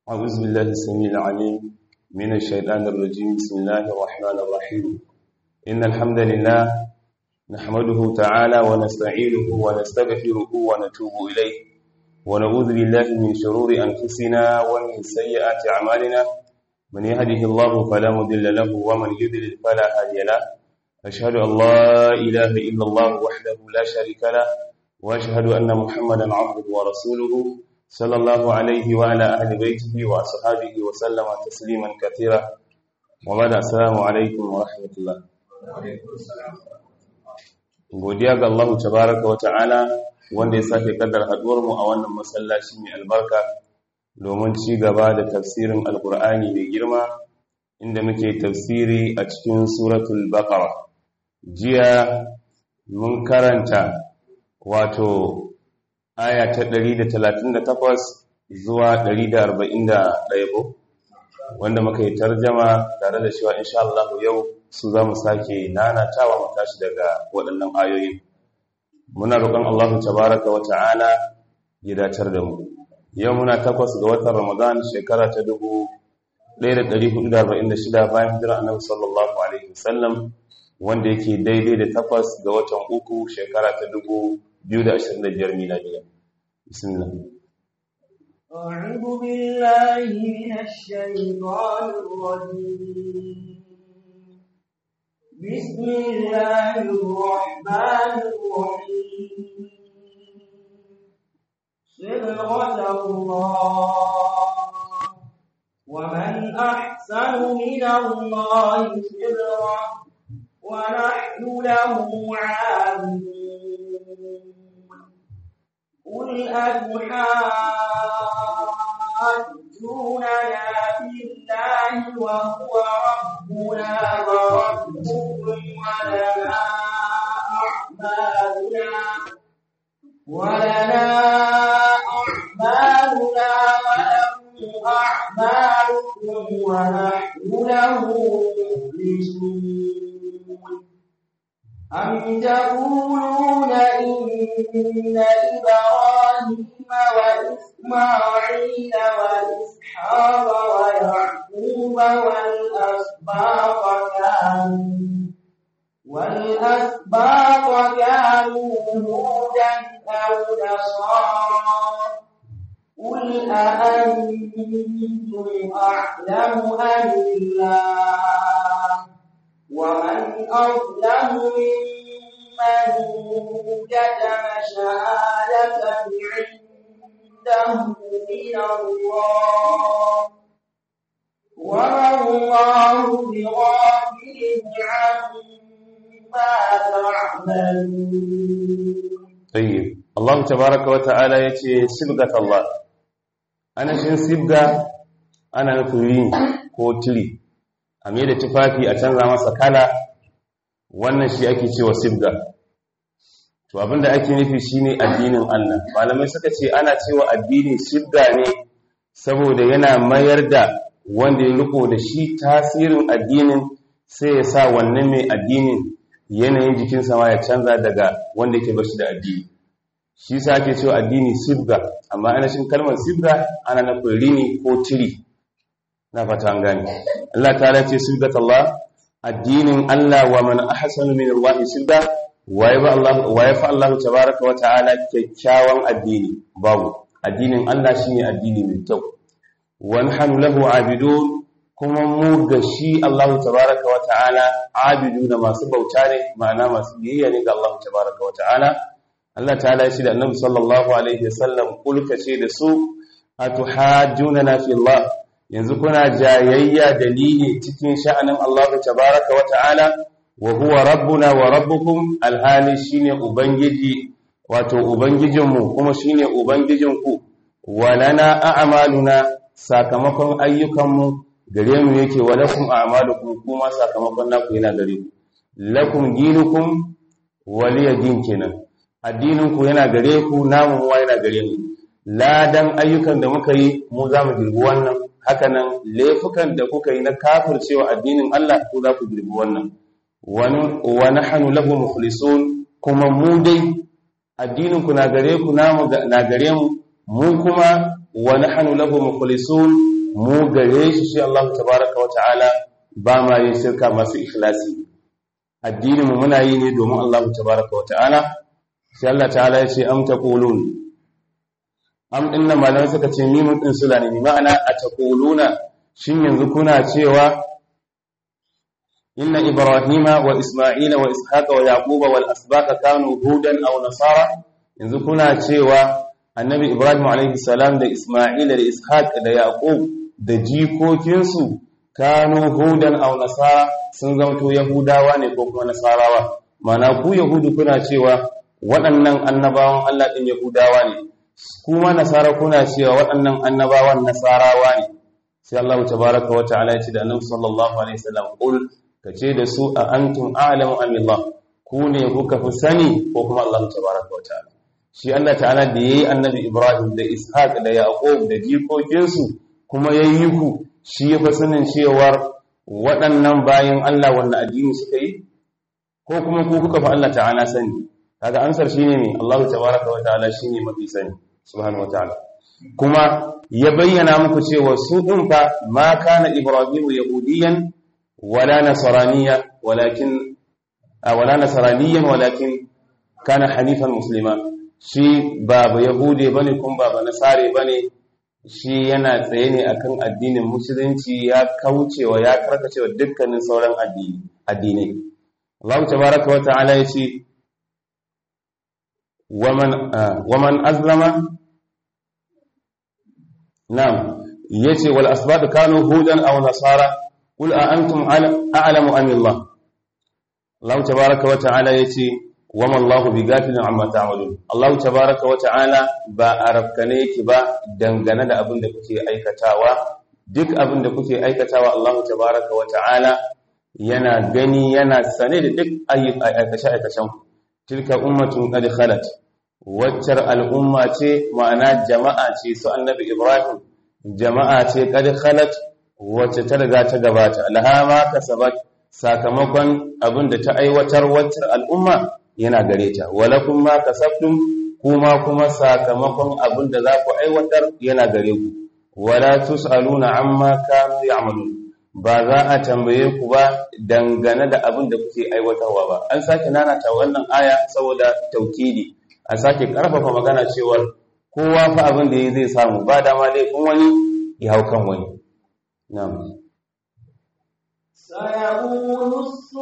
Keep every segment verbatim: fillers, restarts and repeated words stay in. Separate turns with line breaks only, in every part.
أعوذ بالله السميع العليم من الشيطان الرجيم. بسم الله الرحمن الرحيم. إن الحمد لله نحمده تعالى ونستعينه ونستغفره ونتوب إليه ونعوذ بالله من شرور أنفسنا ومن سيئات أعمالنا. من يهده الله فلا مضل له ومن يضلل فلا هادي له. أشهد أن لا إله إلا الله وحده لا شريك له وأشهد أن محمدا عبده ورسوله صلى الله عليه وعلى أهل بيته وأصحابه وسلم تسليما كثيرا. وبعد السلام عليكم ورحمة الله. godiya ga Allah tabaraka wa ta'ala wanda ya sake kaddara haduwar mu a wannan masallaci mai albarka domin ci gaba da tafsirin alqur'ani mai girma inda muke tafsiri a cikin suratul baqara. Jiya mun karanta wato aya ta ɗari da talatin da takwas zuwa ɗari da arba'in da ɗaya ko wanda muka yi tarjama tare da cewa insha Allah yau su za mu sake nanatawa mu tashi daga waɗannan ayoyi. Muna roƙon Allah tabaraka wa ta'ala ya dacar da mu. Yau muna takwas ga watan Ramadan shekara ta dubu ɗaya da ɗari hudu da arba'in da shida bayan hijira Annabi sallallahu alaihi wasallam wanda yake daidai da takwas ga watan uku shekara ta dubu biyu da ashirin da biyar miladiya. Bismillah.
أعوذ بالله من الشيطان الرجيم. بسم الله الرحمن الرحيم. صبغة الله ومن أحسن من الله صبغة ونحن له عابدون. قل أتحاجوننا في الله وهو ربنا وربكم ولنا أعمالنا ولنا أعمالنا ولكم أعمالكم ونحن له مخلصون. أم تقولون إن إبراهيم وإسماعيل وإسحاق ويعقوب والأسباط كانوا والأسباط كانوا هودا أو نصارى. قل أأنتم أعلم أم الله ومن أظلم ممن كتم شهادة عنده من الله وما الله بغافل عما تعملون.
طيب الله تبارك وتعالى يتي سبغة الله. أنا شن سبغة أنا نفرين كوتلي a mai da tufafi a canza masa kala, wannan shi ake cewa sibga. To abinda ake nufi shine addinin Allah. Malamai suka ce ana cewa addini sibga ne saboda yana mayar da wanda ya riko da shi tasirin addinin sai ya sa wannan mai addinin yanayin jikinsa ma ya canza daga wanda yake bashi da addini. Shi sa ake cewa addini sibga, amma ana shin kalmar sibga ana nufin rini ko tiri. Na fata an gane. Allah ta ce sibgat Allah, addinin Allah wa man ahsanu min Allah sibga, waye ba Allah waye fa Allah tabaaraka wa ta'ala kyakkyawan addini babu. Addinin Allah shine addini mai kyau. Wa nahnu lahu abidun, kuma mu ga shi Allah tabaaraka wa ta'ala abiduna masu bauta ne, ma'ana masu biyayya ne ga Allah tabaaraka wa ta'ala. Allah ta'ala shi da Annabi sallallahu alaihi wasallam kulka ce da su atuhajjuna fi Allah, yanzu kuna jayayya dalili cikin sha'anin Allah tabaraka wa ta'ala wa huwa rabbuna wa rabbukum, alhali shine ubangiji wato ubangijinmu kuma shine ubangijinku. Walana a'maluna, sakamakon ayyukanmu gare mu yake, wa lakum a'malukum, kuma sakamakon naku yana gare ku. Lakum dinukum waliya din kenan, addininku yana gare ku, namu ma yana gare mu. Ladan ayyukan da muka yi mu za mu girbi wannan, hakanan laifukan da kuka yi na kafircewa addinin Allah ku za ku girbi wannan. Wa nahnu lahu mukhlisun, kuma mu dai addinin ku na gare ku namu na gare mu, mu kuma wa nahnu lahu mukhlisun mu gare shi shi Allah tabaraka wa ta'ala ba ma yin shirka masu ikhlasi addinin mu muna yi ne domin Allah tabaraka wa ta'ala sai Allah ta'ala ya ce am taqulun am inna malamai suka ce mimun din sula ne ma'ana a taquluna shin yanzu kuna cewa inna ibrahima wa isma'ila wa ishaqa wa yaquba wal asbaqa kanu hudan aw nasara yanzu kuna cewa annabi ibrahim alayhi salam da isma'ila da ishaq da yaqub da jikokinsu kanu hudan aw nasara sun zamto yahudawa ne ko kuma nasarawa mana ku yahudu kuna cewa waɗannan annabawan Allah din yahudawa ne kuma nasara kuna cewa waɗannan annabawan nasarawa ne sai Allah tabaaraka wa ta'ala ya ce da annabi sallallahu alaihi wasallam qul kace da su a antum a'lamu am Allah ku ne kuka fi sani ko kuma Allah tabaaraka wa ta'ala shi Allah ta'ala da yayi annabi Ibrahim da Ishaq da Yaqub da jikokinsu kuma yayi ku shi ya fi sanin cewar waɗannan bayan Allah wannan addini suka yi ko kuma ku kuka fi Allah ta'ala sani kaga ansar shine ne Allah tabaaraka wa ta'ala shine mafi sani subhanahu wa ta'ala kuma ya bayyana muku cewa su din fa ma kana Ibrahim yahudiyan wala nasraniya walakin wala nasraniyan walakin kana hanifan muslima shi ba ba yahude bane kuma ba ba nasare bane shi yana tsaye ne akan addinin musulunci ya kaucewa ya karkacewa dukkanin sauran addini addinai Allah tabaaraka wa ta'ala yace waman waman azlama na'am yace wal asbab kanu hudan aw nasara qul a antum a'lamu am Allah Allah tabaaraka wa ta'ala yace wama Allahu bighafilin amma ta'malun Allah tabaaraka wa ta'ala ba arabkane yake ba dangane da abin da kuke aikatawa duk abin da kuke aikatawa Allah tabaaraka wa ta'ala yana gani yana sane da duk aikace aikacen ku tilka ummatun qad khalat waccar al'umma ce ma'ana jama'a ce su annabi Ibrahim jama'a ce qad khalat wacce ta riga ta gabata laha ma kasabat sakamakon abin da ta aiwatar waccar al'umma yana gare ta walakum ma kasabtum kuma kuma sakamakon abin da za ku aiwatar yana gare ku wala tusaluna amma kanu ya'malun ba za a tambaye ku ba dangane da abin da kuke aiwatarwa ba an sake nanata wannan aya saboda taukidi a sake karfafa magana cewa kowa fa abin da zai samu ba dama laifin wani ya hau kan wani na'am
سيقول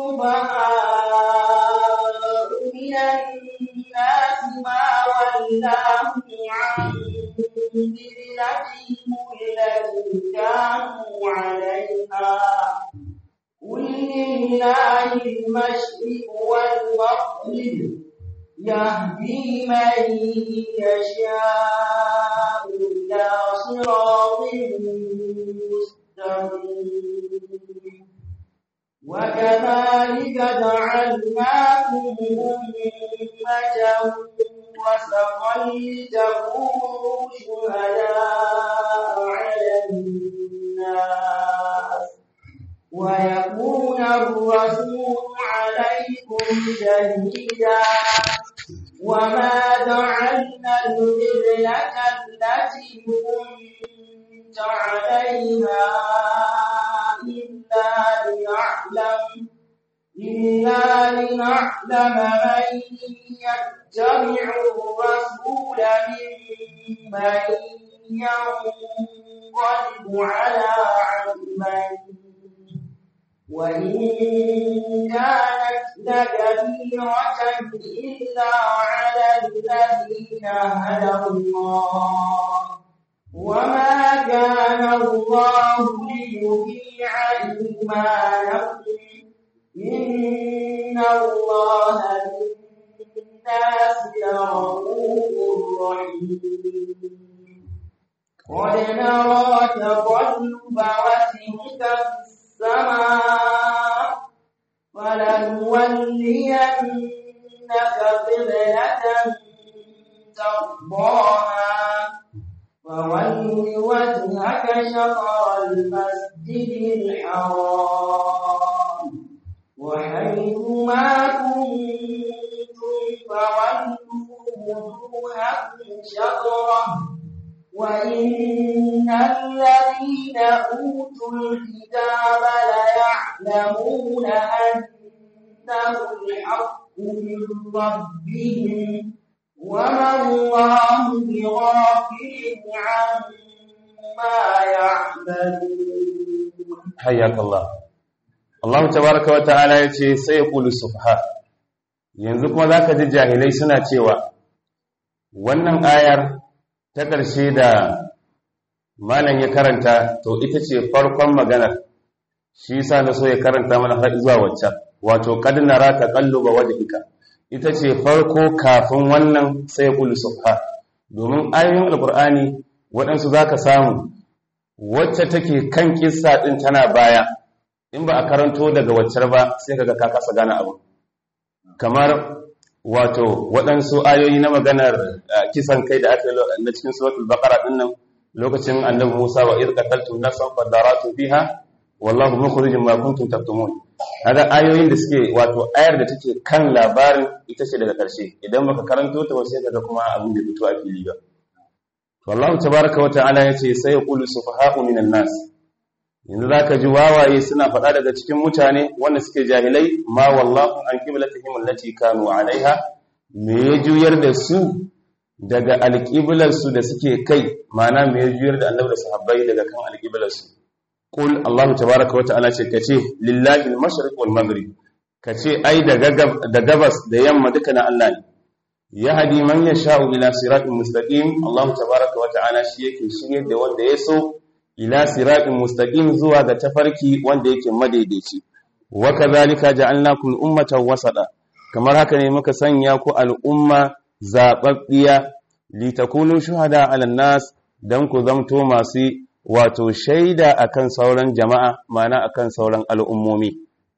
السفهاء من الناس ما ولاهم عن قبلتهم التي كانوا عليها قل لله المشرق والمغرب يهدي من يشاء إلى صراط مستقيم وكذلك جعلناكم أمة وسطا لتكونوا شهداء على الناس ويكون الرسول عليكم شهيدا وما جعلنا القبلة التي كنت عليها إلا لنعلم إلا لنعلم من يتبع الرسول ممن ينقلب على عقبيه وإن كانت لكبيرة إلا على الذين هدى الله وما كان الله ليضيع إيمانكم إن الله بالناس لرؤوف رحيم قد نرى تقلب وجهك في السماء فلنولينك قبلة ترضاها فول وجهك شطر المسجد الحرام وحيث ما كنتم فولوا وجوهكم شطره وإن الذين أوتوا الكتاب ليعلمون أنه الحق من ربهم وما الله بغافل عما يعملون.
حياك الله. Allah tabaraka wa ta'ala yace sai ya kulu subha. Yanzu kuma zaka ji jahilai suna cewa wannan ayar ta ƙarshe da malam ya karanta to ita ce farkon maganar, shi yasa na so ya karanta mana har zuwa waccan, wato qad nara taqalluba wajhika, ita ce farko kafin wannan sai ya kulu subha. Domin ayoyin alqur'ani waɗansu zaka samu wacce take kan kissa din tana baya, in ba a karanto daga waccar ba sai kaga ka kasa gane abu. Kamar wato waɗansu ayoyi na maganar kisan kai da aka yi na cikin suratul baqara din nan, lokacin annabi Musa wa idh qataltum nafsan fadaratu fiha wallahu mukhrijum ma kuntum taktumun. Kaga ayoyin da suke wato ayar da take kan labarin ita ce daga ƙarshe, idan baka karanto ta ba sai kaga kuma abin da fito a fili ba. To Allah tabaaraka wa ta'ala yace sai yaqulu sufaha'u minan nas. Yanzu za ka ji wawaye suna faɗa daga cikin mutane wanda suke jahilai, ma wallahu an qiblatihim allati kanu alaiha, me ya juyar da su daga alqiblarsu da suke kai, ma'ana me ya juyar da annabi da sahabbai daga kan alqiblarsu. Qul Allahu tabaaraka wa ta'ala ce kace lillahi al-mashriq wal maghrib, kace ai da gabas da yamma duka na Allah ne. Yahdi man yasha'u ila siratin mustaqim, Allahu tabaaraka wa ta'ala shi yake shirye da wanda ya so ila siratin mustaqim zuwa ga tafarki wanda yake madaidaici. Wa kadhalika ja'alnakum ummatan wasata, kamar haka ne muka sanya ku al'umma zababbiya litakunu shuhada 'alan nas, dan ku zamto masu wato shaida akan sauran jama'a, mana akan sauran al'ummomi.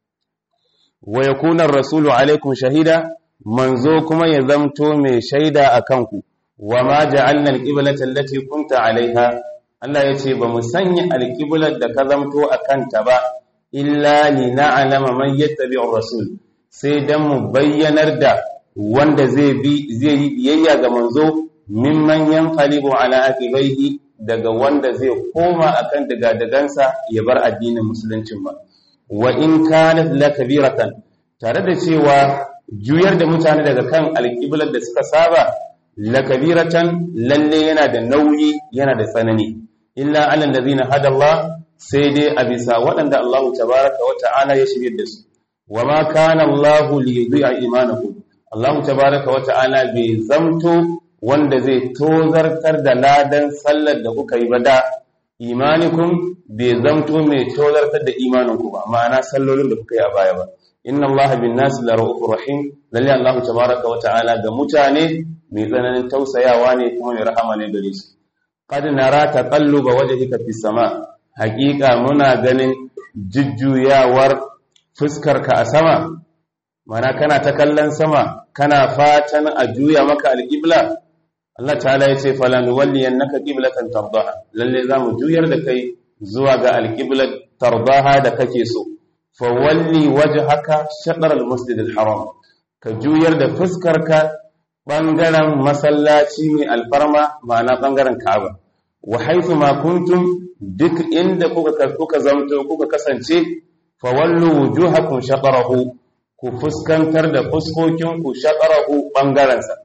Wa yakuna ar-rasulu 'alaykum shahida, manzo kuma ya zamto mai shaida akan ku. Wa ma ja'alna al-qiblata allati kunta 'alayha, Allah ya ce ba mu sanya alƙiblar da ka zamto a kanta ba, illa li na'lama man yattabi'ur rasul, sai dan mu bayyanar da wanda zai bi zai yi biyayya ga manzo, mimman yanqalibu ala aqibaihi, daga wanda zai koma akan daga-dagansa ya bar addinin musuluncin ba. Wa in kanat lakabiratan, tare da cewa juyar da mutane daga kan alƙiblar da suka saba lakabiratan, lalle yana da nauyi, yana da tsanani. Illa alal ladina hada Allah, sai dai a bisa waɗanda Allah tabaraka wa ta'ala ya shirye da su. Wa ma kana Allah li yudhi'a imanakum, Allah tabaraka wa ta'ala bai zamto wanda zai tozartar da ladan sallar da kuka yi ba da imanikum, bai zamto mai tozartar da imaninku ba, ma'ana sallolin da kuka yi a baya ba. Inna Allah bin nas la ra'ufur rahim, lalle Allah tabaraka wa ta'ala ga mutane mai tsananin tausayawa ne kuma mai rahama ne gare su. Qad nara taqalluba wajhika fis sama, haqiqa muna ganin jujjuyawar fuskarka a sama, mana kana ta kallon sama kana fatan a juya maka alqibla. Allah ta'ala yace falan walliyannaka qiblatan tardaha, lalle zamu juyar da kai zuwa ga alqiblat tardaha da kake so. Fa walli wajhaka shatr almasjid alharam, ka juyar da fuskarka ɓangaren masallaci mai alfarma, ma'ana ɓangaren Ka'aba. Wa haifu ma kuntum, duk inda kuka kuka zamto kuka kasance, fa wallu wujuhakum shatarahu, ku fuskantar da fuskokin ku shatarahu ɓangaren sa.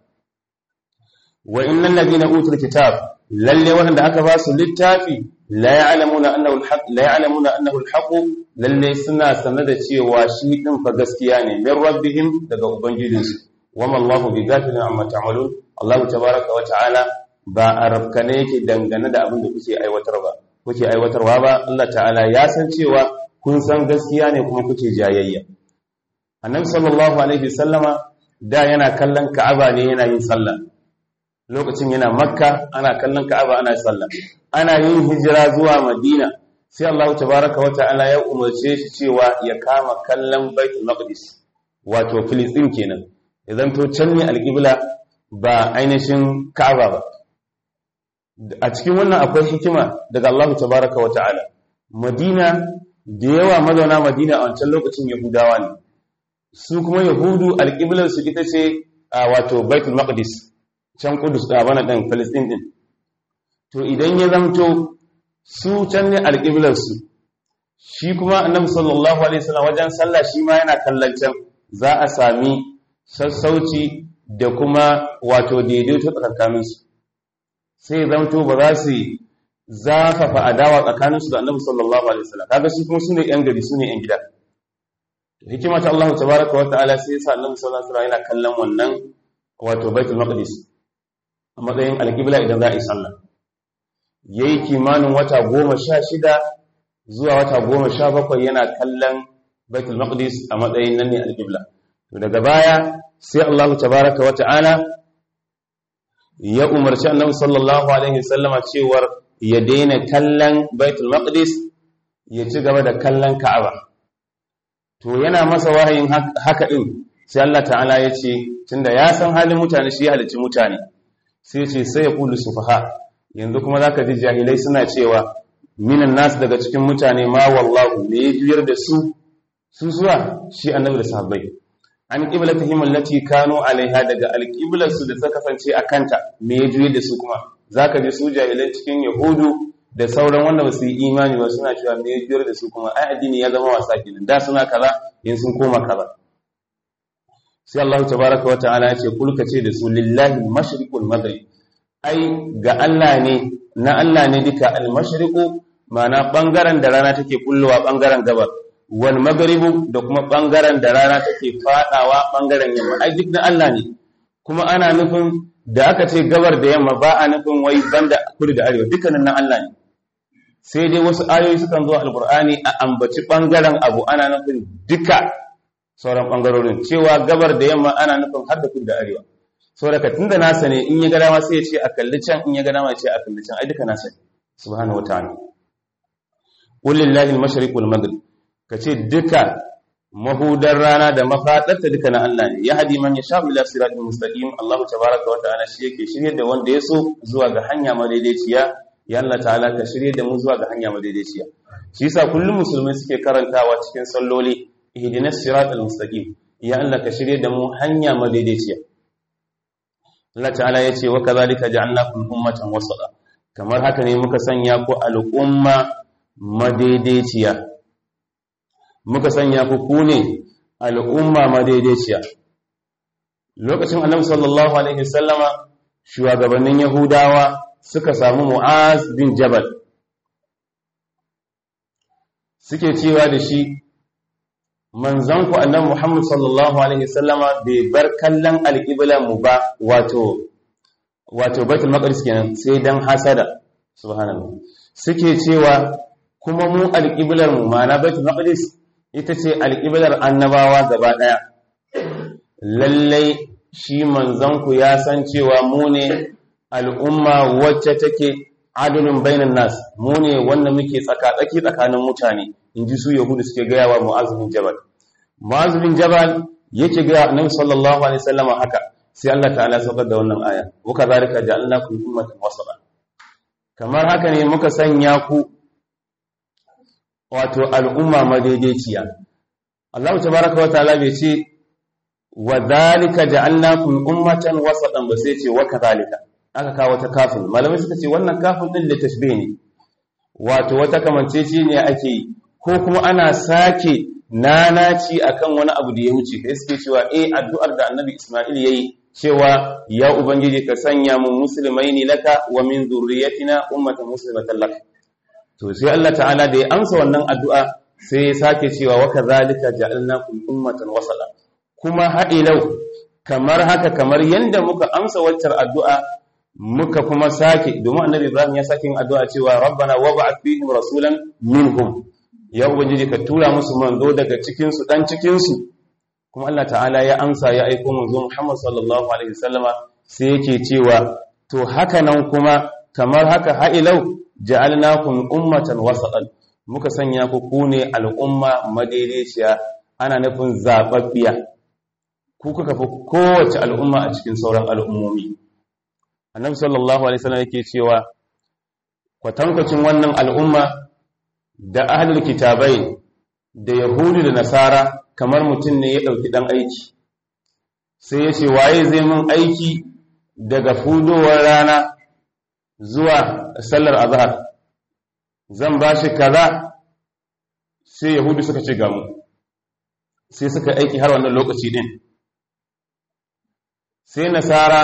Wa innal ladina utul kitab, lalle wanda aka ba su littafi, la ya'lamuna annahu alhaq la ya'lamuna annahu alhaq, lalle suna sanar da cewa shi din fa gaskiya ne, min rabbihim, daga ubangijinsu. Wama Allahu bi ghafilin amma ta'malun, Allah tabaaraka wa ta'ala ba arabkane yake dangane da abin da kuke aiwatar ba kuke aiwatarwa ba. Allah ta'ala ya san cewa kun san gaskiya ne kuma kuke jayayya. Annabi sallallahu alaihi wasallama da yana kallon Ka'aba ne yana yin sallah, lokacin yana Makka ana kallon Ka'aba ana sallah. Ana yin hijira zuwa Madina, sai Allah tabaaraka wa ta'ala ya umarce shi cewa ya kama kallon Baitul Maqdis, wato Filistin kenan, idan to can ne alƙibla ba ainihin Ka'aba ba. A cikin wannan akwai hikima daga Allah tabaraka wa ta'ala. Madina, da yawa mazauna Madina a wancan lokacin Yahudawa ne, su kuma Yahudu alƙiblar su ita ce a wato Baitul Maqdis, can Kudus da bana ɗin Palestine ɗin. to idan ya zamto su can ne alƙiblarsu shi kuma annabi sallallahu alaihi wasallam wajen sallah shi ma yana kallon can, za a sami sassauci da kuma wato daidaito tsakaninsu, sai zamto ba za su zafafa adawa tsakaninsu da annabi sallallahu alaihi wasallam. Kaga su kuma sune yan gari, sune yan gida. Hikima ta Allah tabaraka wa ta'ala sai ya sa annabi sallallahu alaihi wasallam yana kallon wannan wato Baitul Maqdis a matsayin alƙibla idan za a yi sallah. Yayi kimanin wata goma sha shida zuwa wata goma sha bakwai yana kallon Baitul Maqdis a matsayin nan ne alƙibla. To daga baya sai Allah tabaraka wa ta'ala ya umarci annabi sallallahu alaihi wasallama cewar ya daina kallon Baitul Maqdis ya ci gaba da kallon Ka'aba. To yana masa wahayin haka din sai Allah ta'ala ya ce tunda ya san halin mutane shi ya halicci mutane, sai ce sai ya kulu sufaha, yanzu kuma zaka ji jahilai suna cewa minan nas daga cikin mutane ma wallahu ne ya juyar da su su zuwa shi annabi da sahabbai an qiblatihim allati kanu alaiha, daga alqiblar su da suka kasance a kanta me ya juyar da su kuma. Zaka ji su jahilan cikin yahudu da sauran wanda ba su yi imani ba suna cewa me ya juyar da su kuma, ai addini ya zama wasa kenan, da suna kaza yanzu sun koma kaza. Sai Allah tabaaraka wa ta'ala ya ce kulka ce da su lillahi al-mashriqul maghrib, ai ga Allah ne, na Allah ne duka al-mashriqu ma'ana bangaren da rana take kullowa bangaren gabar, wal maghribu da kuma bangaren da rana take fadawa bangaren yamma, ai duk na Allah ne. Kuma ana nufin da aka ce gabar da yamma ba a nufin wai banda kudu da arewa, dukkanin na Allah ne. Sai dai wasu ayoyi sukan zo alqur'ani a ambaci bangaren abu ana nufin duka sauran bangarorin, cewa gabar da yamma ana nufin har da kudu da arewa. Saboda tunda nasa ne in ya ga dama sai ya ce a kalli can, in ya ga dama ya ce a kalli can, ai duka nasa ne subhanahu wataala. Qul lillahi al-mashriq wal maghrib, kace duka mahudar rana da mafadarta duka na Allah ne. Ya hadi man yasha ila siratal mustaqim, Allah tabaaraka wa ta'ala shi yake shirye da wanda ya so zuwa ga hanya madaidaiciya. Ya Allah ta'ala ka shirye da mu zuwa ga hanya madaidaiciya. Shi yasa kullum musulmai suke karantawa cikin salloli ihdinas siratal mustaqim, ya Allah ka shirye da mu hanya madaidaiciya. Allah ta'ala ya ce wa kadhalika ja'alnakum ummatan wasata, kamar haka ne muka sanya ku al'umma madaidaiciya, muka sanya ku ku ne al'umma madaidaiciya. Lokacin Annabi sallallahu alaihi wasallama shugabannin Yahudawa suka samu Mu'az bin Jabal, suke cewa da shi manzanku Annabi Muhammad sallallahu alaihi wasallama bai bar kallon alƙibla mu ba, wato wato Baitul Maqdis kenan, sai dan hasada. Subhanallah. Suke cewa kuma mu alƙiblar mu ma'ana Baitul Maqdis ita ce alƙiblar annabawa gaba daya. Lallai shi manzanku ya san cewa mu ne al'umma wacce take adalun bainan nas, mu ne wanda muke tsaka tsaki tsakanin mutane, inji su Yahudu suke gaya wa Mu'az bin Jabal. Mu'az bin Jabal yake gaya Annabi sallallahu alaihi wasallam haka, sai Allah ta'ala saukar da wannan aya, wa kadhalika ja'alnakum ummatan wasata, kamar haka ne muka sanya ku wato al'umma madaidaiciya. Allah tabaaraka wa ta'ala bai ce wa dhalika ja'alnakum ummatan wasatan ba, sai ce wa kadhalika, aka kawo ta kafin. Malamai suka ce wannan kafin din da tashbih ne, wato wata kamanceci ne ake yi, ko kuma ana sake nanaci akan wani abu da ya wuce. Kai suke cewa eh addu'ar da Annabi Isma'il yayi cewa ya ubangiji ka sanya mu musulmaini laka wa min dhurriyyatina ummatan muslimatan lak. To sai Allah ta'ala da ya amsa wannan addu'a sai ya sake cewa wa kadhalika ja'alnakum ummatan wasala, kuma haɗilau kamar haka, kamar yanda muka amsa waccar addu'a muka kuma sake, domin Annabi Ibrahim ya sake yin addu'a cewa rabbana wab'ath fihim rasulan minhum, ya ubangiji ka tura musu manzo daga cikin su dan cikin su. Kuma Allah ta'ala ya amsa ya aika manzo Muhammad sallallahu alaihi wasallama, sai yake cewa to haka nan kuma kamar haka ha'ilau ja'alnakum ummatan wasatan, muka sanya ku ku ne al'umma madaidaiciya, ana nufin zababbiya, ku kuka fi kowace al'umma a cikin sauran al'ummomi. Annabi sallallahu alaihi wasallam yake cewa kwatankwacin wannan al'umma da ahlul kitabai da yahudu da nasara kamar mutum ne ya dauki dan aiki, sai ya ce waye zai mun aiki daga fudowar rana zuwa sallar azhar zan bashi kaza sai yahudu suka ce ga mu sai suka aiki har wannan lokaci din sai nasara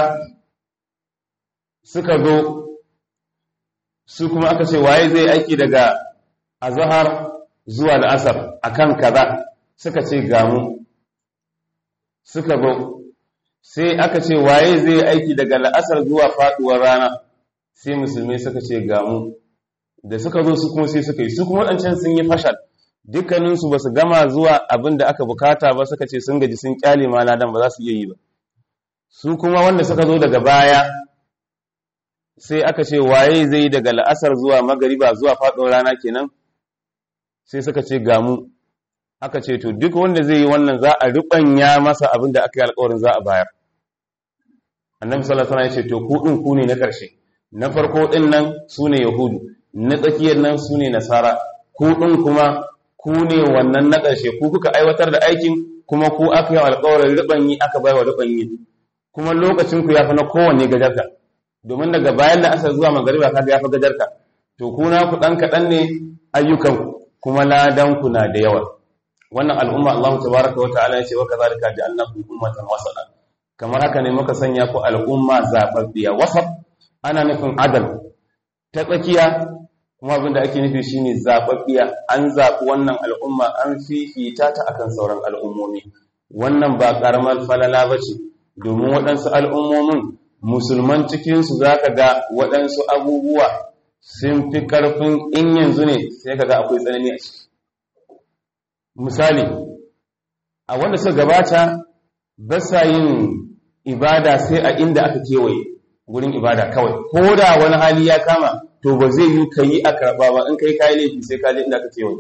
suka zo su kuma aka ce waye zai aiki daga azhar zuwa al'asar akan kaza suka ce ga mu suka zo sai aka ce waye zai aiki daga al'asar zuwa faduwar rana sai musulmai suka ce ga mu da suka zo su kuma sai suka yi su kuma wadancan sun yi fashal dukkaninsu ba su gama zuwa abin da aka bukata ba suka ce sun gaji sun kyale ma ladan ba za su iya yi ba su kuma wanda suka zo daga baya sai aka ce waye zai yi daga la'asar zuwa magariba zuwa faɗin rana kenan sai suka ce gamu aka ce to duk wanda zai yi wannan za a rubanya masa abin da aka yi alƙawarin za a bayar annabi sallallahu alaihi wasallam ya ce to ku din ku ne na ƙarshe na farko din nan sune yahudu na tsakiyar nan sune nasara ku din kuma ku ne wannan na ƙarshe ku kuka aiwatar da aikin kuma ku aka yi alƙawarin rubanyi aka bayar wa rubanyi kuma lokacin ku yafi na kowanne gajarta domin daga bayan da asar zuwa magariba kaga yafi gajarta to ku na ku dan kadan ne ayyukan kuma ladan ku na da yawa wannan al'umma Allah tabaaraka wa ta'ala yace wa kadhalika ja'alnakum ummatan wasata kamar haka ne muka sanya ku al'umma zababbiya wasat ana nufin adal ta tsakiya kuma abinda ake nufi shine zababbiya an zabi wannan al'umma an fifita ta akan sauran al'ummomi wannan ba karamar falala bace domin waɗansu al'ummomin musulman cikinsu za ka ga waɗansu abubuwa sun fi ƙarfin in yanzu ne sai ka ga akwai tsanani a ciki misali a wanda suka gabata ba sa yin ibada sai a inda aka kewaye gurin ibada kawai ko da wani hali ya kama to ba zai yi ka yi a karɓa ba in kai kayi laifi sai ka je inda aka kewaye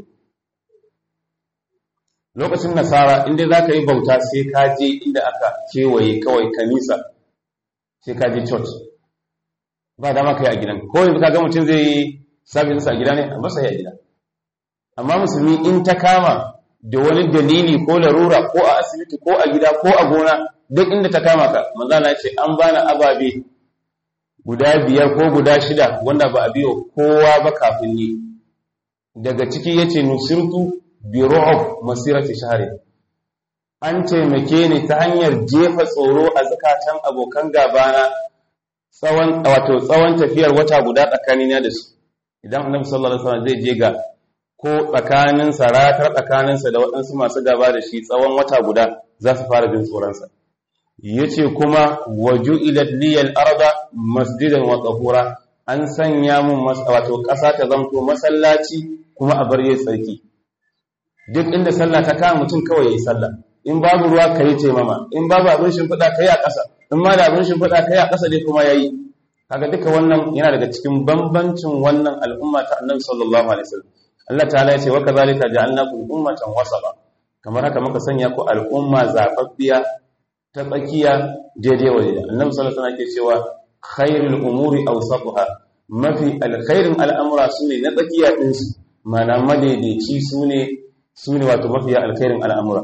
lokacin nasara inda za ka yi bauta sai ka je inda aka kewaye kawai kanisa sai ka je church ba dama ka yi a gidan ko yanzu ka ga mutum zai yi sabinsa a gida ne a masa yi a gida amma musulmi in ta kama da wani dalili ko larura ko a asibiti ko a gida ko a gona duk inda ta kama ka manzala ce an bani ababe guda biyar ko guda shida wanda ba a biyo kowa ba kafin ni daga ciki yace nusirtu bi ru'ub masirati shahri an taimake ni ta hanyar jefa tsoro a zakatan abokan gabana tsawon wato tsawon tafiyar wata guda tsakanina da su idan annabi sallallahu alaihi wasallam zai je ga ko tsakanin saratar tsakaninsa da waɗansu masu gaba da shi tsawon wata guda za su fara jin tsoronsa yace kuma waju'ilat liyal arda masjidan wa tahura an sanya mun wato ƙasa ta zanto masallaci kuma a bar yayi tsarki duk inda sallah ta kama mutum kawai yayi sallah in babu ruwa kai taimama in babu abin shimfiɗa kai a ƙasa in ma da abin shimfiɗa kai a ƙasa dai kuma yayi kaga duka wannan yana daga cikin bambancin wannan al'umma ta Annabi sallallahu alaihi wasallam Allah ta'ala ya ce wa kadhalika ja'alnakum ummatan wasata kamar haka muka sanya ku al'umma zababbiya ta tsakiya daidai waje Annabi sallallahu alaihi wasallam ke cewa khairul umuri awsatuha mafi alkhairin al'amura sune na tsakiya din su mana madaidaici sune sune wato mafi alkhairin al'amura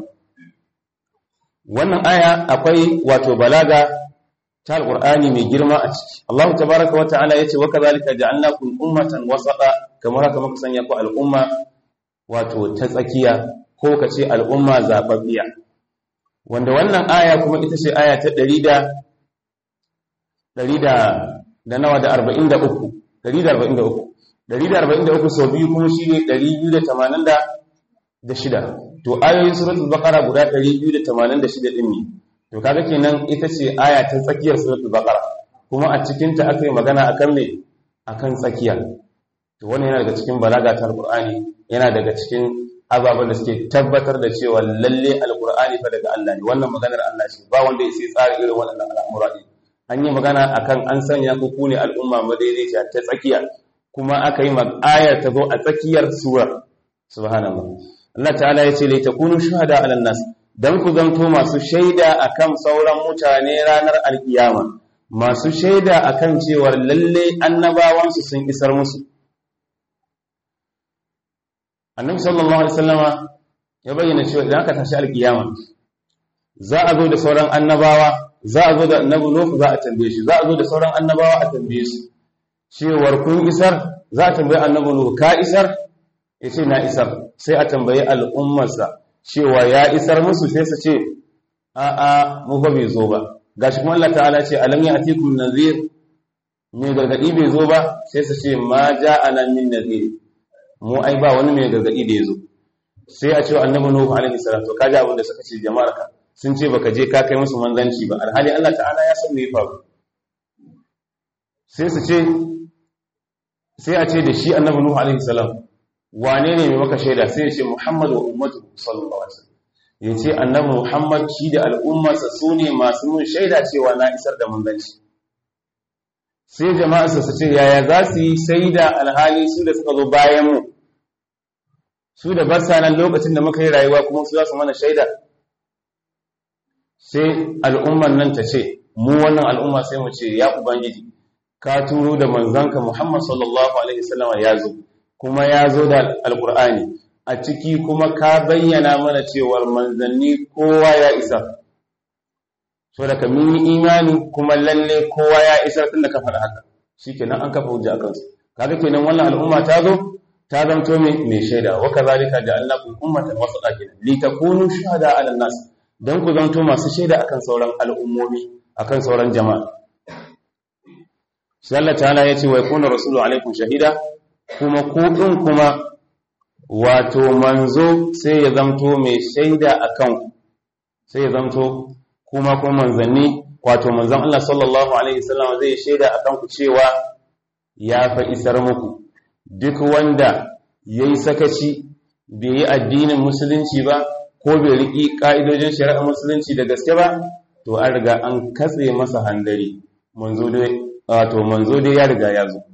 wannan aya akwai wato balaga ta alqur'ani mai girma a ciki Allah tabaaraka wa ta'ala yace wa kadhalika ja'alnakum ummatan wasata kamar haka muka sanya ku al'umma wato ta tsakiya ko kace al'umma zababbiya wanda wannan aya kuma ita ce aya ta ɗari da ɗari da da nawa da arba'in da uku ɗari da arba'in da uku ɗari da arba'in da uku sau biyu kuma shine ɗari biyu da tamanin da shida to ayoyin suratul baqara guda ɗari biyu da tamanin da shida din ne to kaga kenan ita ce aya ta tsakiyar suratul baqara kuma a cikin ta aka yi magana akan me akan tsakiya to wannan yana daga cikin balaga ta alqur'ani yana daga cikin ababen da suke tabbatar da cewa lalle alqur'ani fa daga Allah ne wannan maganar Allah ce ba wanda ya sai tsara irin wannan al'amura ne an yi magana akan an sanya ku ku ne al'umma madaidaiciya ta tsakiya kuma aka yi ayar ta zo a tsakiyar sura subhanallah Allah ta'ala ya ce lai takunu shuhada 'alan nas dan ku zanto masu shaida akan sauran mutane ranar alkiyama masu shaida akan cewa lalle annabawansu sun isar musu annabi sallallahu alaihi wasallama ya bayyana cewa idan aka tashi alkiyama za a zo da sauran annabawa za a zo da annabi Nuh za a tambaye shi za a zo da sauran annabawa a tambaye su cewar kun isar za a tambayi annabi Nuhu ka isar yace na isar sai a tambayi al'ummarsa cewa ya isar musu sai su ce a a mu ba bai zo ba gashi kuma Allah ta'ala ce alam ya'tikum nadhir me gargadi bai zo ba sai su ce ma ja'ana min nadhir mu ai ba wani mai gargadi da yazo sai a ce annabi Nuhu alaihi salam to kaji abin da suka ce jama'ar ka sun ce baka je ka kai musu manzanci ba alhali Allah ta'ala ya san me ya faru sai su ce sai a ce da shi annabi Nuhu alaihi salam wane ne mai maka shaida sai ya ce Muhammad wa ummatu sallallahu alaihi wasallam ya ce annabi Muhammad shi da al'ummarsa su ne masu mun shaida cewa na isar da manzanci sai jama'arsa su ce yaya za su yi shaida alhali su da suka zo bayan mu su da basa nan lokacin da muka yi rayuwa kuma su za su mana shaida sai al'ummar nan ta ce mu wannan al'umma sai mu ce ya ubangiji ka turo da manzanka Muhammad sallallahu alaihi wasallam ya zo kuma ya zo da alqur'ani a ciki kuma ka bayyana mana cewar manzanni kowa ya isa so da kamin imani kuma lalle kowa ya isa tunda ka faɗa haka shikenan an kafa hujja akan su kaga kenan wannan al'umma ta zo ta zanto mai mai shaida wa kazalika ja'alnakum ummatan wasatan litakunu shuhada 'ala an-nas dan ku zanto masu shaida akan sauran al'ummomi akan sauran jama'a sai Allah ta'ala yace wa yakunu rasulu alaikum shahida kuma ku din kuma wato manzo sai ya zanto mai shaida akan ku sai ya zanto kuma kuma manzanni wato manzon Allah sallallahu alaihi wasallam zai shaida akan ku cewa ya fa isar muku duk wanda yayi sakaci bai yi addinin musulunci ba ko bai riki ka'idojin shari'ar musulunci da gaske ba to an riga an katse masa handari manzo dai wato manzo dai ya riga ya zo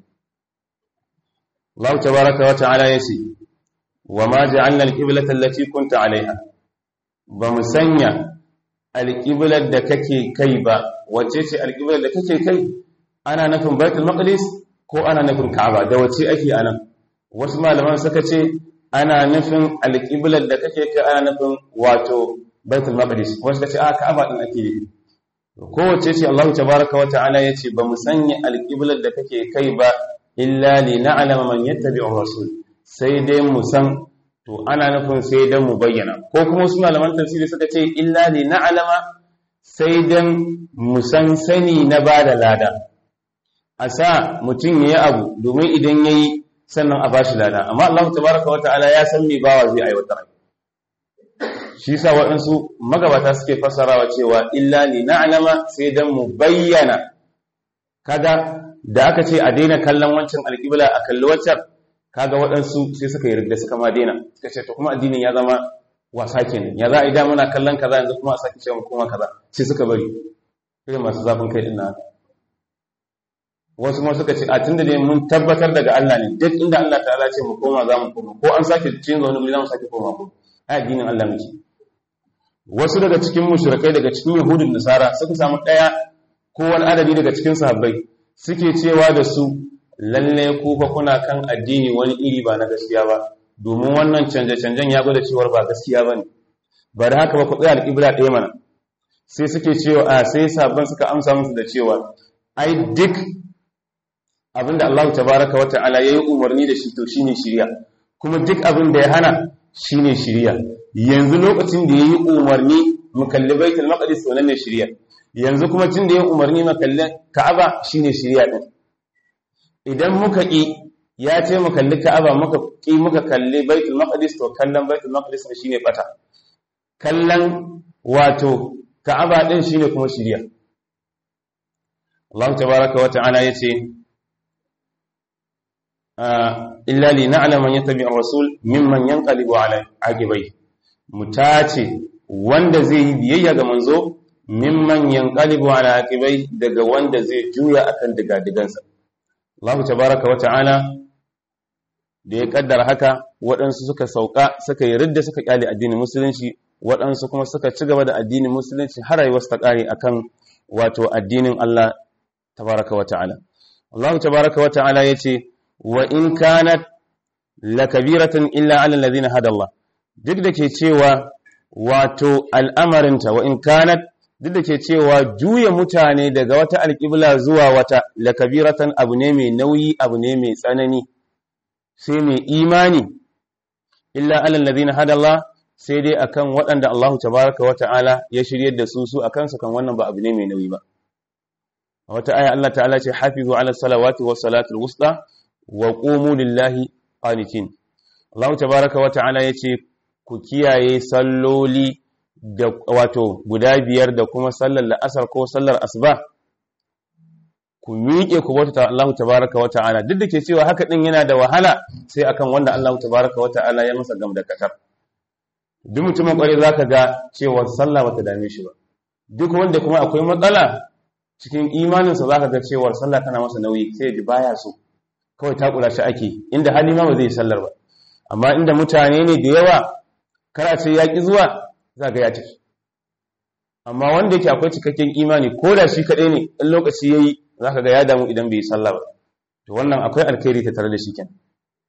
Allah tabaaraka wa ta'ala yace wa ma ja'alna al-qiblata allati kunta 'alayha ba mu sanya al-qiblar da kake kai ba wace ce al-qiblar da kake kai ana nufin Baitul Maqdis ko ana nufin Ka'aba da wace ake anan wasu malaman suka ce ana nufin al-qiblar da kake kai ana nufin wato Baitul Maqdis wasu suka ce a Ka'aba din ake yi kowace ce Allah tabaaraka wa ta'ala yace ba mu sanya al-qiblar da kake kai ba illa li na'lama man yattabi'ur rasul sai dai mu san to ana nufin sai dan mu bayyana ko kuma wasu malaman tafsiri suka ce illa li na'lama sai dan mu san sani na bada lada a sa mutum yayi abu domin idan yayi sannan a bashi lada amma Allah tabaaraka wa ta'ala ya san me bawa zai aiwatar shi yasa waɗansu magabata suke fasarawa cewa illa li na'lama sai dan mu bayyana kaga da aka ce a daina kallon wancan alƙibla a kalli wancan kaga waɗansu sai suka yarda suka ma daina suka ce to kuma addinin ya zama wasa kenan ya za a yi da muna kallon kaza yanzu kuma a sake cewa kuma kaza sai suka bari irin masu zafin kai din nan wasu kuma suka ce a tunda dai mun tabbatar daga Allah ne duk inda Allah ta'ala ce mu koma za mu koma ko an sake cin zaune mu za mu sake koma ko ai addinin Allah muke wasu daga cikin mushrikai daga cikin yahudun nasara suka samu daya ko wani adadi daga cikin sahabbai suke cewa da su lalle ku fa kuna kan addini wani iri ba na gaskiya ba domin wannan canje-canjen ya gwada cewar ba gaskiya bane ba da haka ba ku tsaya alƙibla ɗaya mana sai suke cewa a sai sabban suka amsa musu da cewa ai duk abinda Allah tabaaraka wa ta'ala yayi umarni da shi to shine shiriya kuma duk abin da ya hana shine shiriya yanzu lokacin da yayi umarni mu kalli Baitul Maqdis wannan ne shiriya yanzu kuma tun da yayi umarni mu kalli Ka'aba shine shiriya din idan muka ƙi ya ce mu kalli Ka'aba muka ƙi muka kalli Baitul Maqdis to kallon Baitul Maqdis ne shine bata kallon wato Ka'aba din shine kuma shiriya Allah tabaaraka wa ta'ala yace illa li na'lam man yattabi'ur rasul mimman yanqalibu ala aqibai mutace wanda zai yi biyayya ga manzo mimman yanqalibu ala aqibai daga wanda zai juya akan digadigansa Allah tabaaraka wa ta'ala da ya kaddara haka waɗansu suka sauka suka yi ridda suka kyale addinin musulunci waɗansu kuma suka ci gaba da addinin musulunci har rayuwarsu ta kare akan wato addinin Allah tabaaraka wa ta'ala Allah tabaaraka wa ta'ala yace wa in kanat lakabiratan illa 'ala alladhina hada Allah duk da ke cewa wato al'amarinta wa in kanat duk da ke cewa juya mutane daga wata alƙibla zuwa wata lakabiratan abu ne mai nauyi abu ne mai tsanani sai mai imani illa alal ladina hadallah sai dai akan waɗanda Allah tabaraka wa ta'ala ya shiryar da su su akan su kan wannan ba abu ne mai nauyi ba a wata aya Allah ta'ala ce hafizu ala salawati was salatul wusta wa qumu lillahi qanitin Allah tabaraka wa ta'ala yace ku kiyaye salloli da wato guda biyar da kuma sallar la'asar ko sallar asuba ku miƙe ku bauta Allah tabaraka wa ta'ala duk da ke cewa haka din yana da wahala sai akan wanda Allah tabaraka wa ta'ala ya masa gamdakatar duk mutumin kware zaka ga cewa sallah bata dame shi ba duk wanda kuma akwai matsala cikin imaninsa zaka ga cewa sallah tana masa nauyi sai ji baya so kawai takura shi ake inda hali ma ba zai sallar ba amma inda mutane ne da yawa kara ce yaki zuwa zaka ya tafi amma wanda yake akwai cikakken imani ko da shi kadai ne in lokaci yayi zaka ga ya damu idan bai sallah ba to wannan akwai alkhairi ta tare da shi kenan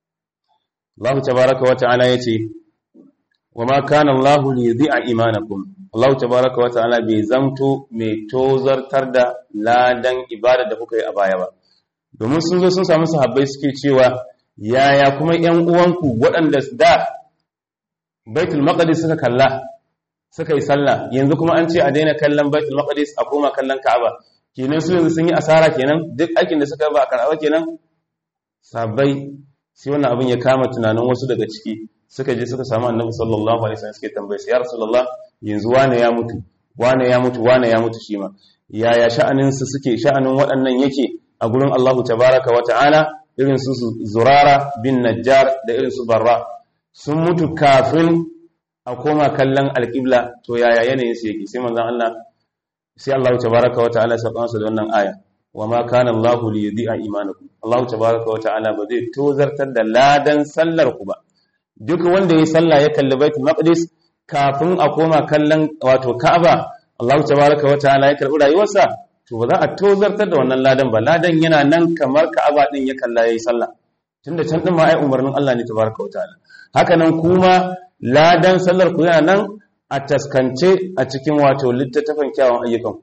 Allah tabaaraka wa ta'ala yace wama kana Allah li yudhi'a imanakum Allah tabaaraka wa ta'ala bai zamto mai tozartar da ladan ibada da kuka yi a baya ba domin sun zo sun samu sahabbai suke cewa yaya kuma ƴan uwanku waɗanda da Baitul Maqdis suka kalla suka yi sallah yanzu kuma an ce a daina kallon Baitul Maqdis a koma kallon Ka'aba kenan su yanzu sun yi asara kenan duk aikin da suka ba a karɓa kenan sabai sai wannan abin ya kama tunanin wasu daga ciki suka je suka samu Annabi sallallahu alaihi wasallam suke tambaye ya Rasulullah yanzu wane ya mutu wane ya mutu wane ya mutu shi ma yaya sha'anin su suke sha'anin waɗannan yake a gurin Allah tabaaraka wa ta'ala irin su Zurara bin Najjar da irin su Barra sun mutu kafin a koma kallon alƙibla to yaya yanayin su yake sai manzon Allah sai Allah tabaaraka wa ta'ala ya kansa da wannan aya wama kana Allah li yudhi'a imanakum Allah tabaaraka wa ta'ala ba zai tozartar da ladan sallar ku ba duk wanda yayi sallah ya kalli Baitul Maqdis kafin a koma kallon wato Ka'aba Allah tabaaraka wa ta'ala ya karbi rayuwarsa to ba za a tozartar da wannan ladan ba ladan yana nan kamar Ka'aba din ya kalla yayi sallah tunda can din ma ai umarnin Allah ne tabaaraka wa ta'ala haka nan kuma ladan sallar ku yana nan a taskance a cikin wato littattafan kyawun ayyukan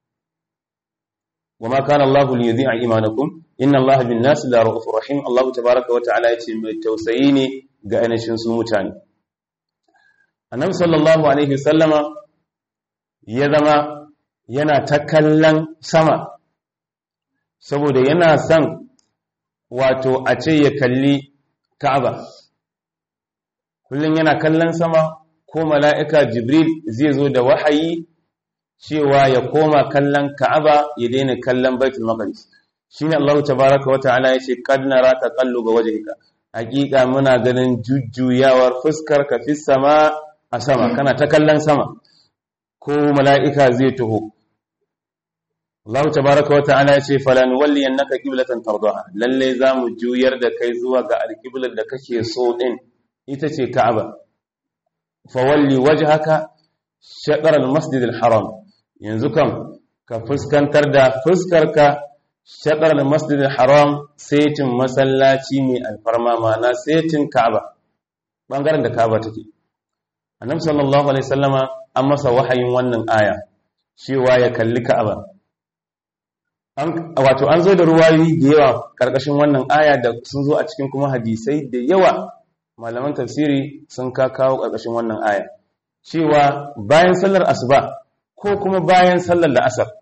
wama kana Allahu li yudhi'a imanakum inna Allaha bin nasi la ra'ufur rahim Allah tabaaraka wa ta'ala yace mai tausayi ne ga ainihin su mutane Annabi sallallahu alaihi wasallama ya zama yana ta kallon sama saboda yana son wato a ce ya kalli Ka'aba kullun yana kallon sama ko mala'ika Jibril zai zo da wahayi cewa ya koma kallon Ka'aba ya daina kallon Baitul Maqdis shine Allah tabaaraka wa ta'ala yace qad nara taqalluba wajhika hakika muna ganin jujjuyawar fuskar ka fi sama a sama kana ta kallon sama ko mala'ika zai taho Allah tabaaraka wa ta'ala yace falan walliyannaka qiblatan tardaha lalle zamu juyar da kai zuwa ga alqiblar da kake so din ita ce Ka'aba fawalli wajhaka shatr al-masjid al-haram yanzu kan ka fuskantar da fuskarka shatr al-masjid al-haram saitin masallaci mai alfarma mana saitin Ka'aba bangaren da Ka'aba take Annabi sallallahu alaihi wasallama an masa wahayin wannan aya cewa ya kalli Ka'aba an wato an zo da ruwayoyi da yawa karkashin wannan aya da sun zo a cikin kuma hadisai da yawa malaman tafsiri sun ka kawo ƙarƙashin wannan aya cewa bayan sallar asuba ko kuma bayan sallar la'asar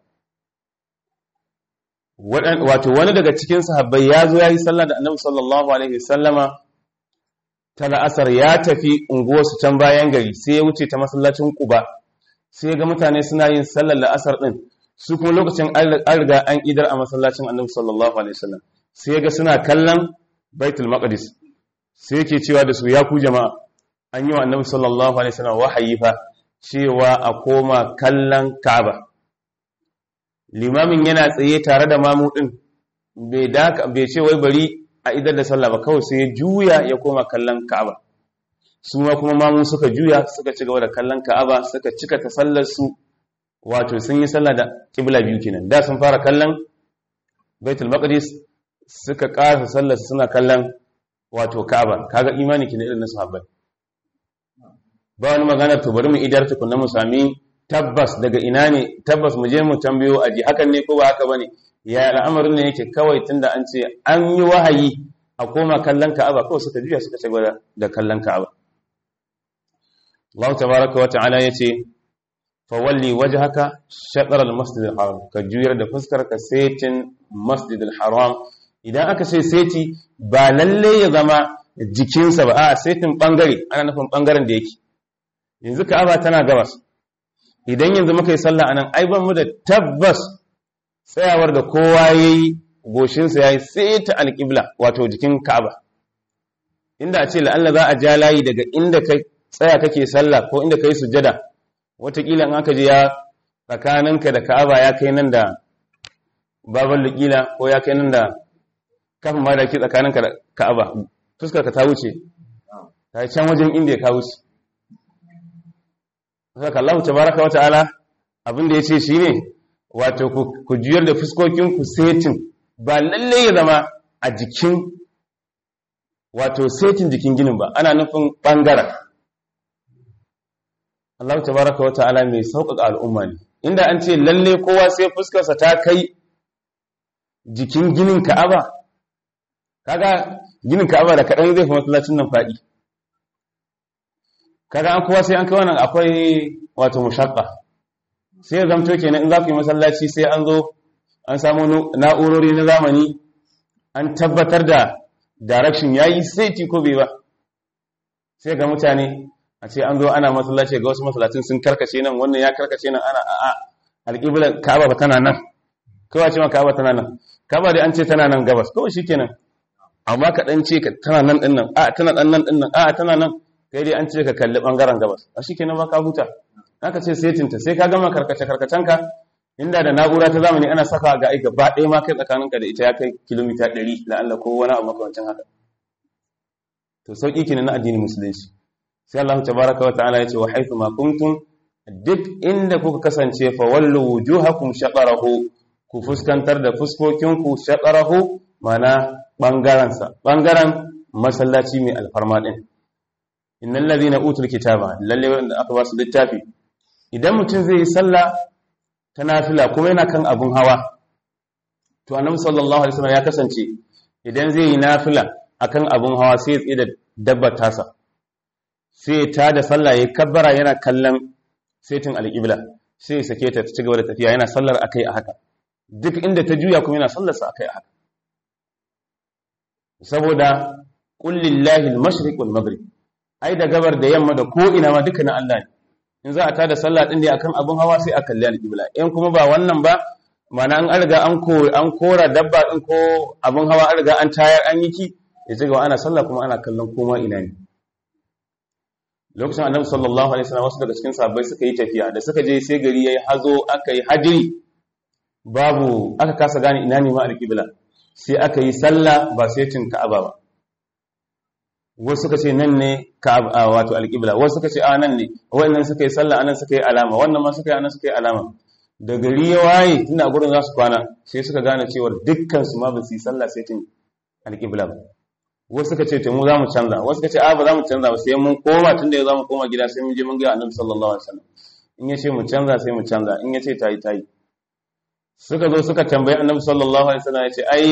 wato wani daga cikin sahabbai ya zo ya yi sallar da annabi sallallahu alaihi wasallama ta la'asar ya tafi unguwarsu can bayan gari sai ya wuce ta masallacin Quba sai ga mutane suna yin sallar la'asar din su kuma lokacin an riga an idar a masallacin annabi sallallahu alaihi wasallam sai ga suna kallon Baitul Maqdis sai yake cewa da su ya ku jama'a an yi wa annabi sallallahu alaihi wasallam wahayi fa cewa a koma kallon Ka'aba limamin yana tsaye tare da mamu din bai daka bai ce wai bari a idar da sallah ba kawai sai ya juya ya koma kallon Ka'aba su ma kuma mamu suka juya suka ci gaba da kallon Ka'aba suka cika ta sallar su wato sun yi sallah da kibla biyu kenan da sun fara kallon Baitul Maqdis suka ƙara sallar suna kallon wato Ka'aba kaga imani kine irin na sahabbai ba wani magana to bari mu idar tukunna mu sami tabbas daga ina ne tabbas mu je mu tambayo aji hakan ne ko ba haka bane ya al'amarin ne yake kawai tunda an ce an yi wahayi a koma kallon Ka'aba kawai suka juya suka ci gaba da kallon Ka'aba Allah tabaaraka wa ta'ala yace fawalli wajhaka shatr al-masjid al-haram ka juyar da fuskar ka setin masjid al-haram idan aka ce seti ba lalle ya zama jikinsa ba a setin bangare ana nufin bangaren da yake yanzu Ka'aba tana gabas idan yanzu muka yi sallah anan ai ban mu da tabbas tsayawar da kowa yayi goshinsa yayi seta al-qibla wato jikin Ka'aba inda a ce la'alla za a ja layi daga inda kai tsaya kake sallah ko inda kai sujjada wataƙila in aka je ya tsakaninka da Ka'aba ya kai nan da babal luƙila ko ya kai nan da kafin ma da ke tsakaninka da Ka'aba fuskar ka ta wuce ta yi can wajen inda ya ka wuce saka Allah tabaraka wa ta'ala abin da yace shine wato ku juyar da fuskokin ku setin ba lalle ya zama a jikin wato setin jikin ginin ba ana nufin bangaren Allah tabaraka wa ta'ala mai sauƙaƙa al'umma ne inda an ce lalle kowa sai fuskarsa ta kai jikin ginin Ka'aba kaga ginin Ka'aba da kadan zai fi masallacin nan fadi kaga an kowa sai an kai wannan akwai wato mushaqqa sai zamto kenan in za ku yi masallaci sai an zo an samu na'urori na zamani an tabbatar da direction yayi saiti ko bai ba sai ga mutane a ce an zo ana masallaci ga wasu masallacin sun karkace nan wannan ya karkace nan ana a'a alqibla Ka'aba ba tana nan kawai ce ma Ka'aba tana nan Ka'aba dai an ce tana nan gabas kawai shikenan amma ka dan ce ka tana nan din nan a tana dan nan din nan a tana nan kai dai an ce ka kalli bangaren gabas a shikenan ba ka huta aka ce setinta sai ka gama karkace karkacenka inda da na'ura ta zamani ana saka ga ai gaba ɗaya ma kai tsakaninka da ita ya kai kilomita ɗari la'alla ko wani abu makamancin haka to sauki kenan na addinin musulunci sai Allah tabaaraka wa ta'ala yace wa haythu ma kuntum duk inda kuka kasance fa wallu wujuhakum shatarahu ku fuskantar da fuskokinku shatarahu mana bangaren sa bangaren masallaci mai alfarma din innal ladina utul kitaba lalle wanda aka ba su littafi idan mutum zai yi sallah ta nafila kuma yana kan abun hawa to annabi sallallahu alaihi wasallam ya kasance idan zai yi nafila akan abun hawa sai ya tsaye da dabbar tasa sai ta da sallah ya kabbara yana kallon setin alqibla sai ya sake ta ci gaba da tafiya yana sallar akai a haka duk inda ta juya kuma yana sallar sa akai a haka saboda qul lillahi al-mashriq wal maghrib ai da gabar da yamma da ko ina ma duka na Allah ne in za a tada sallah din dai akan abun hawa sai a kalli alqibla in kuma ba wannan ba mana an riga an ko an kora dabba din ko abun hawa an riga an tayar an yi ki ya ci gaba ana sallah kuma ana kallon koma ina ne lokacin annabi sallallahu alaihi wasallam wasu daga cikin sahabbai suka yi tafiya da suka je sai gari yayi hazo aka yi hajiri babu aka kasa gane ina ne ma alqibla sai aka yi sallah ba sai cin Ka'aba ba wasu suka ce nan ne Ka'aba wato alqibla wasu suka ce a nan ne wannan suka yi sallah anan suka yi alama wannan ma suka yi anan suka yi alama da gari ya waye tunda a gurin za su kwana sai suka gane cewa dukkan su ma ba su yi sallah sai cin alqibla ba wasu suka ce to mu za mu canza wasu suka ce a ba za mu canza ba sai mun koma tunda ya za mu koma gida sai mun je mun ga Annabi sallallahu alaihi wasallam in ya ce mu canza sai mu canza in ya ce tayi tayi suka zo suka tambayi Annabi sallallahu alaihi wasallam ya ce ai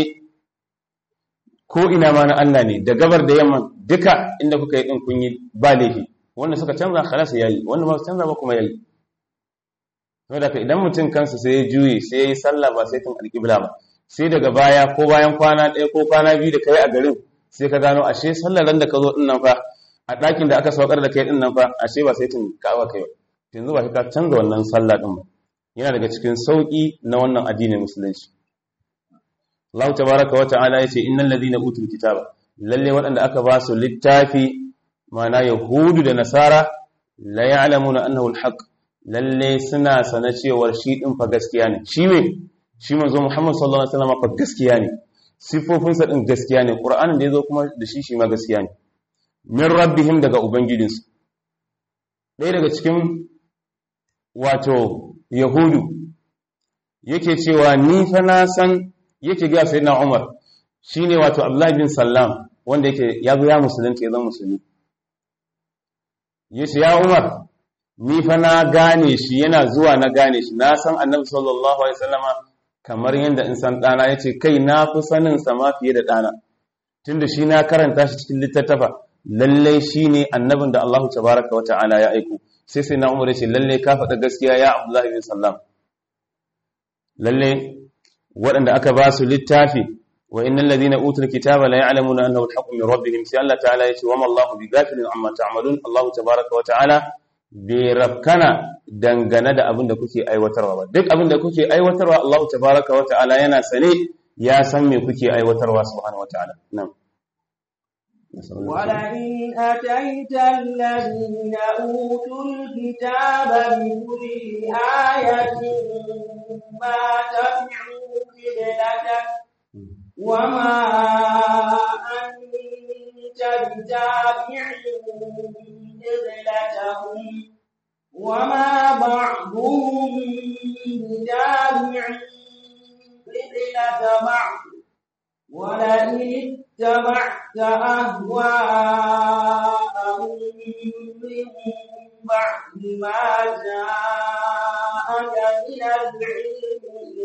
ko ina ma na Allah ne da gabar da yamma duka inda kuka yi din kun yi ba laifi wanda suka canza khalas yayi wanda ba su canza ba kuma yayi saboda ka idan mutum kansa sai ya juye sai ya yi sallah ba sai tun alqibla ba sai daga baya ko bayan kwana ɗaya ko kwana biyu da kai a garin sai ka gano ashe sallar ran da ka zo din nan fa a ɗakin da aka saukar da kai din nan fa ashe ba sai tun Ka'aba kai ba yanzu ba ka canza wannan sallah din ba yana daga cikin sauki na wannan addinin musulunci Allah tabaaraka wa ta'ala yace innal ladina utul kitaba lalle waɗanda aka ba su littafi mana yahudu da nasara la ya'lamuna annahu alhaq lalle suna sana cewar shi din fa gaskiya ne shi me shi manzo Muhammad sallallahu alaihi wasallam fa gaskiya ne sifofinsa din gaskiya ne Qur'anin da yazo kuma da shi shi ma gaskiya ne min rabbihim daga ubangijinsu ɗaya daga cikin wato yahudu yake cewa ni fa na san yake ga sayyidina Umar shine wato Abdullah bin Sallam wanda yake ya zo ya musulunta ya zama musulmi yace ya Umar ni fa na gane shi yana zuwa na gane shi na san annabi sallallahu alaihi wasallama kamar yanda in san dana yace kai na fi sanin sa ma fiye da dana tunda shi na karanta shi cikin littattafa lalle shine annabin da Allah tabaaraka wa ta'ala ya aiko sai sai na Umar yace lalle ka faɗa gaskiya ya Abdullah ibn Sallam lalle waɗanda aka ba su littafi wa innal ladina utul kitaba la ya'lamuna annahu al-haqqu min rabbihim sai Allah ta'ala yace wa ma Allahu bighafilin amma ta'malun Allah tabaaraka wa ta'ala bai rafkana dangane da abin da kuke aiwatarwa ba duk abin da kuke aiwatarwa Allah tabaaraka wa ta'ala yana sane ya san me kuke aiwatarwa subhanahu wa ta'ala na'am
ولئن أتيت الذين أوتوا الكتاب بكل آية ما تبعوا قبلتك وما أنت بتابع قبلتهم وما بعضهم بتابع قبلة بعض ولئن اتبعت أهواءهم من بعد ما جاءك من العلم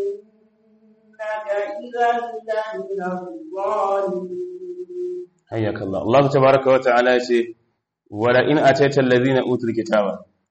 إنك إذا لمن الظالمين.
حياك الله. الله تبارك وتعالى يقول ولئن أتيت الذين أوتوا الكتاب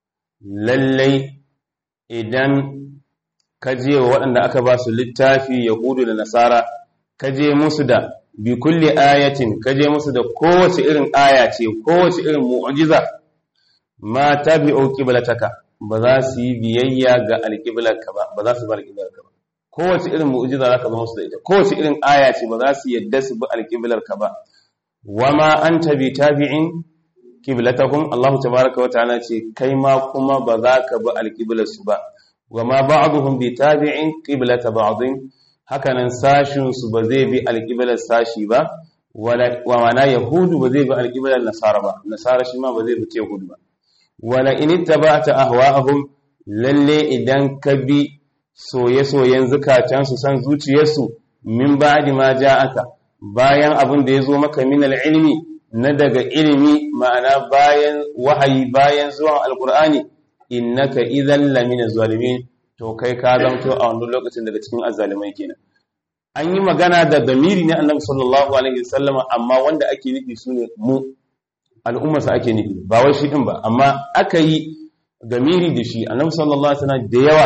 للي إذن كجي وأن أكباس للتافي يهود للنصارى kaje musu da bi kulli ayatin kaje musu da kowace irin aya ce kowace irin mu'jiza ma tabi'u qiblataka ba za su yi biyayya ga alqiblarka ba ba za su bar alqiblarka ba kowace irin mu'jiza zaka ba musu da ita kowace irin aya ce ba za su yadda su bi alqiblarka ba wama anta bi tabi'in qiblatakum Allah tabaaraka wa ta'ala ce kai ma kuma ba za ka bi alqiblarsu ba wama ba'dhum bi tabi'in qiblata ba'dhin hakanan sashinsu ba zai bi alƙiblar sashi ba wa mana yahudu ba zai bi alƙiblar nasara ba nasara shi ma ba zai bi yahudu ba wala in ittaba'ta ahwa'ahum lalle idan ka bi soye-soyen zukatansu san zuciyarsu min ba'di ma ja'aka bayan abin da yazo maka min al-ilmi na daga ilimi ma'ana bayan wahayi bayan zuwan alqur'ani innaka idhan lamina zalimin to kai ka zamto a wannan lokacin daga cikin azzalimai kenan an yi magana da damiri ne annabi sallallahu alaihi wasallam amma wanda ake nufi sune mu al'ummar sa ake nufi ba wai shi din ba amma aka yi damiri da shi annabi sallallahu alaihi wasallam da yawa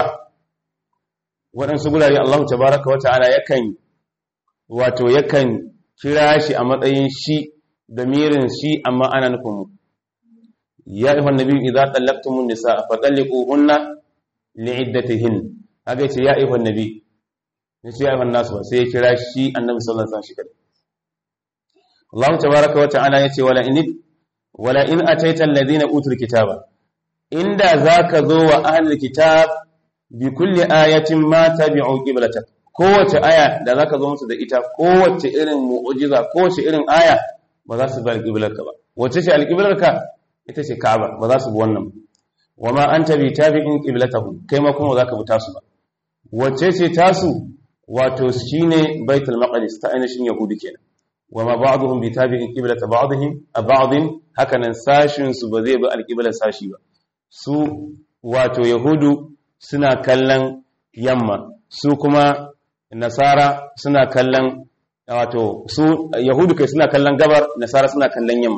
waɗansu gurare Allah tabaaraka wa ta'ala yakan wato yakan kira shi a matsayin shi damirin shi amma ana nufin mu ya ayyuhan nabiyyu idza tallaqtumun nisaa fatalliquhunna li'iddatihin haka ce ya ayyuhan nabi ne sai ayyuhan nasu sai ya kira shi annabi sallallahu alaihi wasallam shi kadai Allah tabaaraka wa ta'ala yace wala in wala in ataita alladhina utul kitaba inda zaka zo wa ahlul kitab bi kulli ayatin ma tabi'u qiblatak kowace aya da zaka zo musu da ita kowace irin mu'jiza kowace irin aya ba za su bar qiblarka ba wace ce alqiblarka ita ce Ka'aba ba za su bi wannan wama anta bi tabi'in qiblatahum kai ma kuma zaka bi tasu ba wace ce tasu wato shine baitul maqdis ta ainihin yahudi kenan wama ba'dhum bi tabi'in qiblata ba'dihim ba'dhin hakanan sashin su ba zai bi alqiblar sashi ba su wato yahudu suna kallon yamma su kuma nasara suna kallon wato su yahudu kai suna kallon gabar nasara suna kallon yamma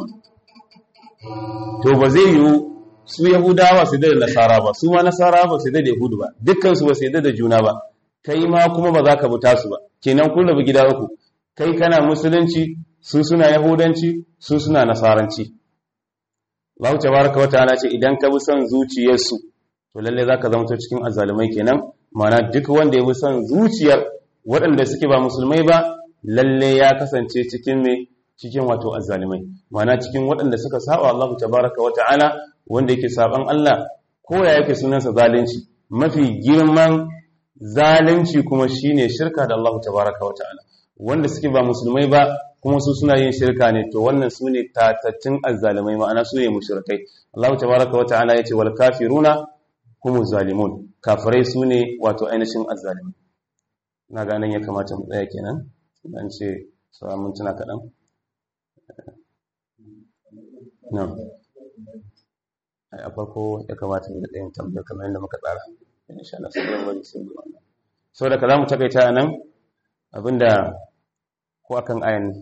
to ba zai yiwu su yahudawa su da nasara ba su ma nasara ba su da yahudu ba dukkan su ba su da juna ba kai ma kuma ba za ka bi tasu ba kenan kun rabu gida uku kai kana musulunci su suna yahudanci su suna nasaranci Allah tabaraka wa ta'ala ce idan ka bi son zuciyarsu to lalle zaka zama cikin azzalumai kenan ma'ana duk wanda ya bi son zuciyar waɗanda suke ba musulmai ba lalle ya kasance cikin me cikin wato azzalumai ma'ana cikin waɗanda suka saba Allah tabaraka wa ta'ala wanda yake saban Allah ko ya yake sunansa zalunci mafi girman zalunci kuma shine shirka da Allah tabaraka wa ta'ala wanda suke ba musulmai ba kuma su suna yin shirka ne to wannan su ne tatattun azzalumai ma'ana su ne mushrikai Allah tabaraka wa ta'ala yace wal kafiruna humuz zalimun kafirai su ne wato ainihin azzalimai na ga nan ya kamata mu tsaya kenan dan ce sauran mintuna kaɗan na'am a farko ya kamata mu da ɗayan tambayar kamar yadda muka tsara insha Allah sai bari sai mu wannan saboda ka zamu takaita nan abinda ko akan ayan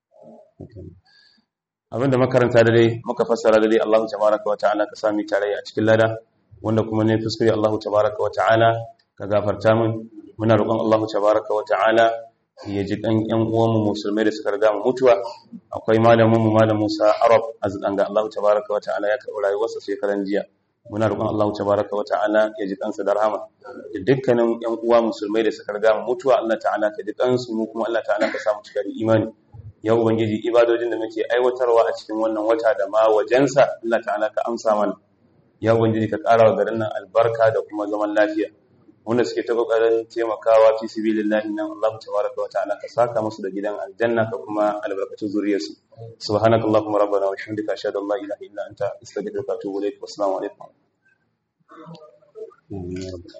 abinda makaranta da dai muka fassara da dai Allah tabaaraka wa ta'ala ka sami tarayya a cikin lada wanda kuma ne fuskuri Allah tabaaraka wa ta'ala ka gafarta min muna roƙon Allah tabaaraka wa ta'ala ya ji kan ƴan uwanmu musulmai da suka riga mu mutuwa akwai malamin mu malam Musa Arab azanga Allah tabaaraka wa ta'ala ya karɓi rayuwarsa shekaran jiya muna roƙon Allah tabaaraka wa ta'ala ya ji kansa da rahama da dukkanin ƴan uwa musulmai da suka riga mu mutuwa Allah ta'ala ka ji kansu mu kuma Allah ta'ala ka sa mu cika da imani ya ubangiji ibadojin da muke aiwatarwa a cikin wannan wata da ma wajensa Allah ta'ala ka amsa mana ya ubangiji ka ƙara wa garin nan albarka da kuma zaman lafiya wanda suke ta kokarin taimakawa fi sabilillah nan Allah tabaaraka wa ta'ala ka saka musu da gidan aljanna ka kuma albarkatu zuriyarsu subhanakallahumma rabbana wa bihamdika ashhadu an la ilaha illa anta astaghfiruka wa atubu ilaik wa assalamu alaikum